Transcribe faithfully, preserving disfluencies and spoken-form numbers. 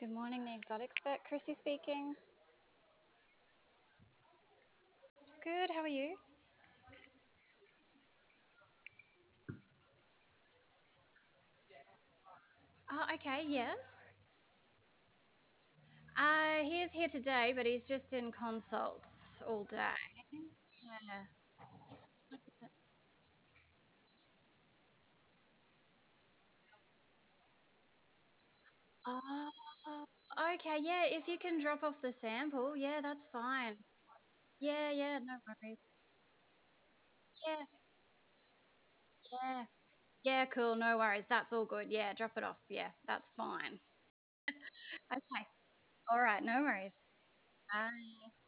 Good morning, the exotic expert, Chrissy speaking. Good, how are you? Oh, okay, yes. Uh, he is here today, but he's just in consults all day. Yeah. Oh, okay, yeah, if you can drop off the sample, yeah, that's fine. Yeah, yeah, no worries. Yeah, yeah. Yeah, cool, no worries. That's all good. Yeah, drop it off. Yeah, that's fine. Okay. All right, no worries. Bye.